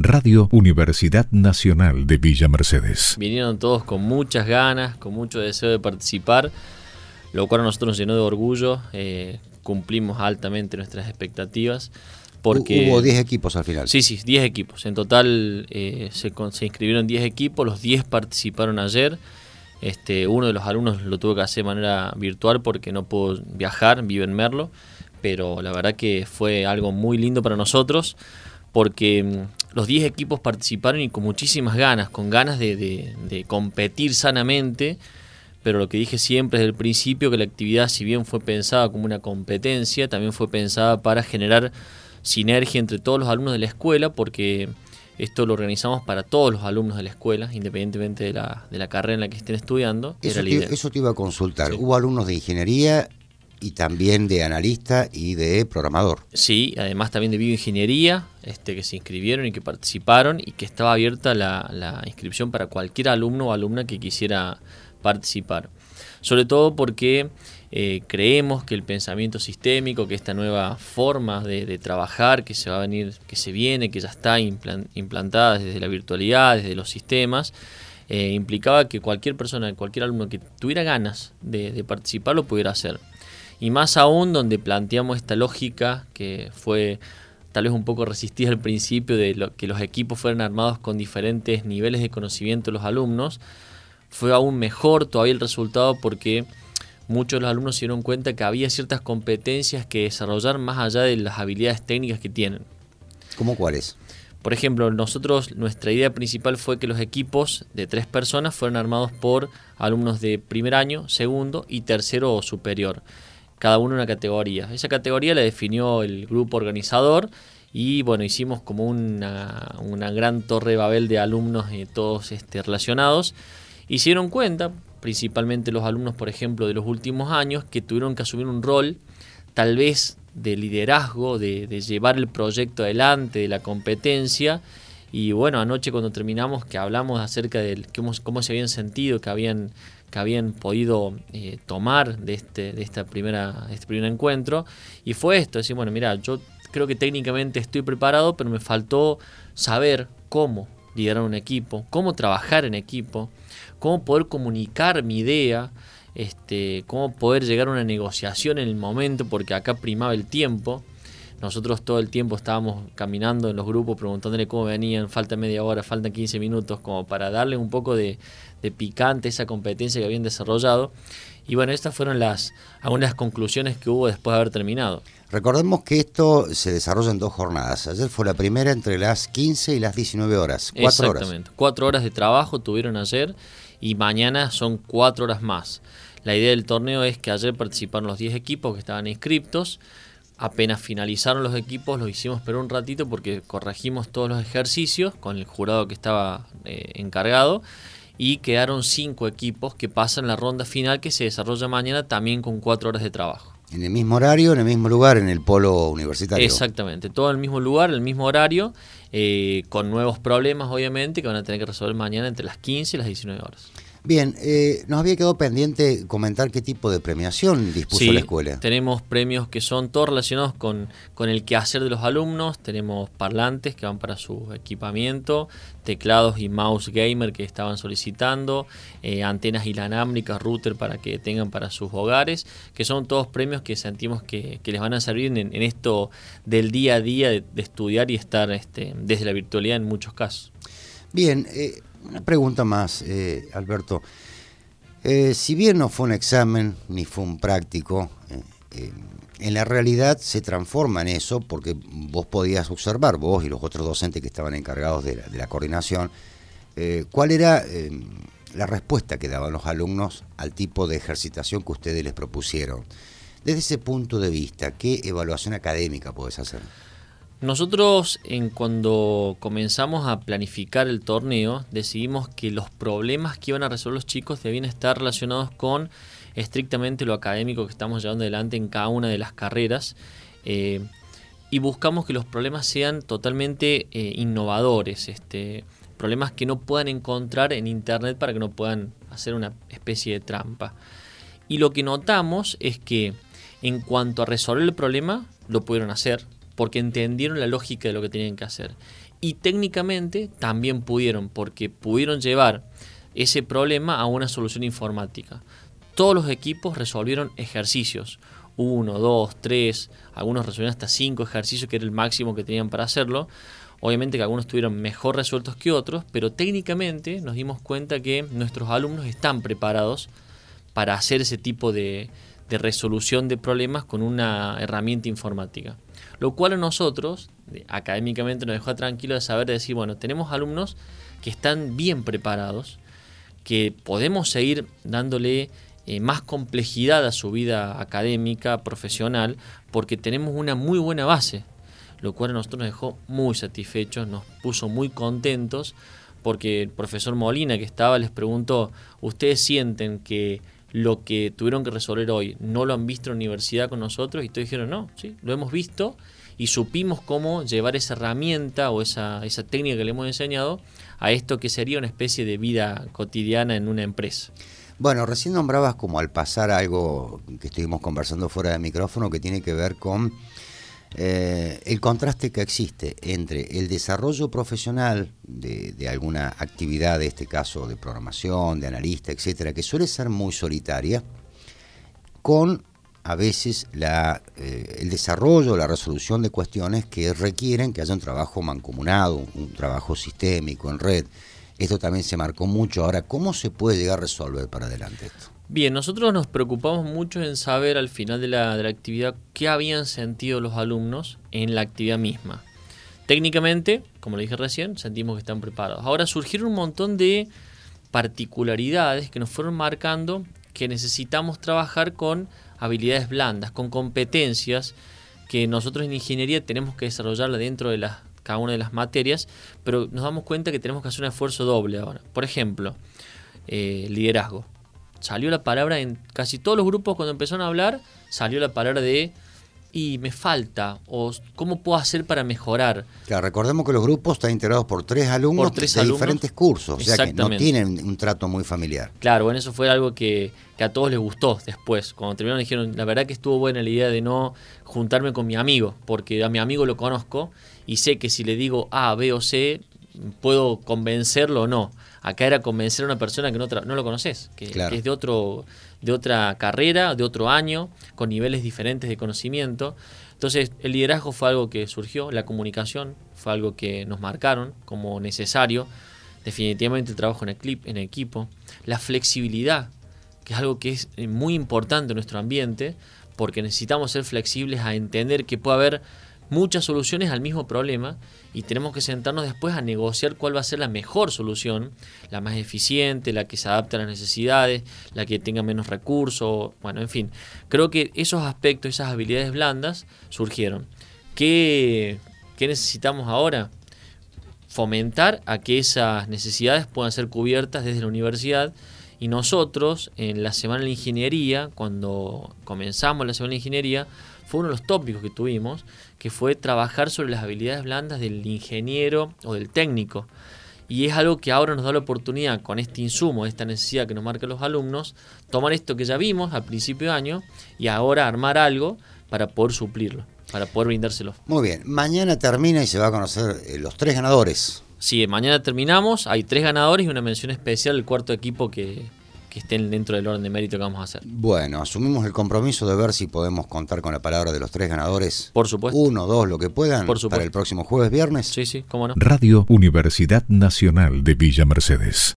Radio Universidad Nacional de Villa Mercedes. Vinieron todos con muchas ganas, con mucho deseo de participar, lo cual a nosotros nos llenó de orgullo. Cumplimos altamente nuestras expectativas. Porque hubo 10 equipos al final. Sí, 10 equipos. En total se inscribieron 10 equipos, los 10 participaron ayer. Uno de los alumnos lo tuvo que hacer de manera virtual porque no pudo viajar, vive en Merlo, pero la verdad que fue algo muy lindo para nosotros porque los 10 equipos participaron y con muchísimas ganas, con ganas de competir sanamente, pero lo que dije siempre desde el principio, que la actividad, si bien fue pensada como una competencia, también fue pensada para generar sinergia entre todos los alumnos de la escuela, porque esto lo organizamos para todos los alumnos de la escuela, independientemente de la carrera en la que estén estudiando. Eso te iba a consultar. Sí. ¿Hubo alumnos de ingeniería y también de analista y de programador? Sí, además también de bioingeniería, que se inscribieron y que participaron, y que estaba abierta la inscripción para cualquier alumno o alumna que quisiera participar. Sobre todo porque creemos que el pensamiento sistémico, que esta nueva forma de trabajar que se va a venir, que se viene, que ya está implantada desde la virtualidad, desde los sistemas, implicaba que cualquier persona, cualquier alumno que tuviera ganas de participar lo pudiera hacer. Y más aún donde planteamos esta lógica que fue tal vez un poco resistida al principio, de que los equipos fueran armados con diferentes niveles de conocimiento de los alumnos. Fue aún mejor todavía el resultado porque muchos de los alumnos se dieron cuenta que había ciertas competencias que desarrollar más allá de las habilidades técnicas que tienen. ¿Cómo cuáles? Por ejemplo, nuestra idea principal fue que los equipos de 3 personas fueran armados por alumnos de primer año, segundo y tercero o superior. Cada uno una categoría. Esa categoría la definió el grupo organizador y bueno, hicimos como una gran torre de Babel de alumnos todos relacionados. Y se dieron cuenta, principalmente los alumnos, por ejemplo, de los últimos años, que tuvieron que asumir un rol tal vez de liderazgo, de llevar el proyecto adelante, de la competencia. Y bueno, anoche cuando terminamos, que hablamos acerca de cómo se habían sentido, que habían podido tomar de este primer encuentro, y fue esto, decir, bueno, mira, yo creo que técnicamente estoy preparado, pero me faltó saber cómo liderar un equipo, cómo trabajar en equipo, cómo poder comunicar mi idea, cómo poder llegar a una negociación en el momento, porque acá primaba el tiempo. Nosotros todo el tiempo estábamos caminando en los grupos preguntándole cómo venían, falta media hora, faltan 15 minutos, como para darle un poco de picante a esa competencia que habían desarrollado. Y bueno, estas fueron algunas conclusiones que hubo después de haber terminado. Recordemos que esto se desarrolla en 2 jornadas. Ayer fue la primera entre las 15 y las 19 horas. 4 horas. Exactamente. 4 horas de trabajo tuvieron ayer y mañana son 4 horas más. La idea del torneo es que ayer participaron los 10 equipos que estaban inscriptos. Apenas finalizaron los equipos, los hicimos esperar un ratito porque corregimos todos los ejercicios con el jurado que estaba encargado. Y quedaron 5 equipos que pasan la ronda final, que se desarrolla mañana también con 4 horas de trabajo. En el mismo horario, en el mismo lugar, en el polo universitario. Exactamente, todo en el mismo lugar, en el mismo horario, con nuevos problemas obviamente que van a tener que resolver mañana entre las 15 y las 19 horas. Bien, nos había quedado pendiente comentar qué tipo de premiación dispuso la escuela. Tenemos premios que son todos relacionados con el quehacer de los alumnos. Tenemos parlantes que van para su equipamiento, teclados y mouse gamer que estaban solicitando, antenas inalámbricas, router para que tengan para sus hogares, que son todos premios que sentimos que les van a servir en esto del día a día de estudiar y estar desde la virtualidad en muchos casos. Bien, una pregunta más, Alberto. Si bien no fue un examen ni fue un práctico, en la realidad se transforma en eso porque vos podías observar, vos y los otros docentes que estaban encargados de la coordinación, cuál era la respuesta que daban los alumnos al tipo de ejercitación que ustedes les propusieron. Desde ese punto de vista, ¿qué evaluación académica podés hacer? Nosotros, cuando comenzamos a planificar el torneo, decidimos que los problemas que iban a resolver los chicos debían estar relacionados con estrictamente lo académico que estamos llevando adelante en cada una de las carreras, y buscamos que los problemas sean totalmente innovadores, problemas que no puedan encontrar en internet para que no puedan hacer una especie de trampa. Y lo que notamos es que en cuanto a resolver el problema, lo pudieron hacer, porque entendieron la lógica de lo que tenían que hacer. y técnicamente también pudieron, porque pudieron llevar ese problema a una solución informática. Todos los equipos resolvieron ejercicios, 1, 2, 3, algunos resolvieron hasta 5 ejercicios, que era el máximo que tenían para hacerlo. Obviamente que algunos estuvieron mejor resueltos que otros, pero técnicamente nos dimos cuenta que nuestros alumnos están preparados para hacer ese tipo de resolución de problemas con una herramienta informática. Lo cual a nosotros, académicamente, nos dejó tranquilos de saber, de decir, bueno, tenemos alumnos que están bien preparados, que podemos seguir dándole más complejidad a su vida académica, profesional, porque tenemos una muy buena base, lo cual a nosotros nos dejó muy satisfechos, nos puso muy contentos, porque el profesor Molina que estaba les preguntó, ¿ustedes sienten que lo que tuvieron que resolver hoy no lo han visto en la universidad con nosotros? Y todos dijeron, no, sí, lo hemos visto y supimos cómo llevar esa herramienta o esa técnica que le hemos enseñado a esto que sería una especie de vida cotidiana en una empresa. Bueno, recién nombrabas como al pasar algo que estuvimos conversando fuera de micrófono que tiene que ver con el contraste que existe entre el desarrollo profesional de alguna actividad, de este caso de programación, de analista, etcétera, que suele ser muy solitaria, con a veces el desarrollo, la resolución de cuestiones que requieren que haya un trabajo mancomunado, un trabajo sistémico, en red. Esto también se marcó mucho. Ahora, ¿cómo se puede llegar a resolver para adelante esto? Bien, nosotros nos preocupamos mucho en saber al final de la actividad qué habían sentido los alumnos en la actividad misma. Técnicamente, como le dije recién, sentimos que están preparados. Ahora surgieron un montón de particularidades que nos fueron marcando que necesitamos trabajar con habilidades blandas, con competencias que nosotros en ingeniería tenemos que desarrollarla dentro de cada una de las materias, pero nos damos cuenta que tenemos que hacer un esfuerzo doble ahora. Por ejemplo, liderazgo. Salió la palabra en casi todos los grupos cuando empezaron a hablar, salió la palabra de y me falta, o cómo puedo hacer para mejorar. Claro, recordemos que los grupos están integrados por tres alumnos de diferentes cursos, o sea que no tienen un trato muy familiar. Claro, bueno, eso fue algo que a todos les gustó después. Cuando terminaron dijeron, la verdad que estuvo buena la idea de no juntarme con mi amigo, porque a mi amigo lo conozco y sé que si le digo A, B o C, puedo convencerlo o no. Acá era convencer a una persona que no lo conoces, que es de otra carrera, de otro año, con niveles diferentes de conocimiento. Entonces, el liderazgo fue algo que surgió, la comunicación fue algo que nos marcaron como necesario, definitivamente el trabajo en equipo, la flexibilidad, que es algo que es muy importante en nuestro ambiente, porque necesitamos ser flexibles a entender que puede haber muchas soluciones al mismo problema y tenemos que sentarnos después a negociar cuál va a ser la mejor solución, la más eficiente, la que se adapte a las necesidades, la que tenga menos recursos, bueno, en fin. Creo que esos aspectos, esas habilidades blandas surgieron. ¿Qué necesitamos ahora? Fomentar a que esas necesidades puedan ser cubiertas desde la universidad. Y nosotros, en la Semana de la Ingeniería, cuando comenzamos la Semana de la Ingeniería, fue uno de los tópicos que tuvimos, que fue trabajar sobre las habilidades blandas del ingeniero o del técnico. Y es algo que ahora nos da la oportunidad, con este insumo, esta necesidad que nos marcan los alumnos, tomar esto que ya vimos al principio de año y ahora armar algo para poder suplirlo, para poder brindárselo. Muy bien, mañana termina y se va a conocer los 3 ganadores. Sí, mañana terminamos, hay 3 ganadores y una mención especial al cuarto equipo que estén dentro del orden de mérito que vamos a hacer. Bueno, asumimos el compromiso de ver si podemos contar con la palabra de los 3 ganadores. Por supuesto. 1, 2, lo que puedan, para el próximo jueves, viernes. Sí, cómo no. Radio Universidad Nacional de Villa Mercedes.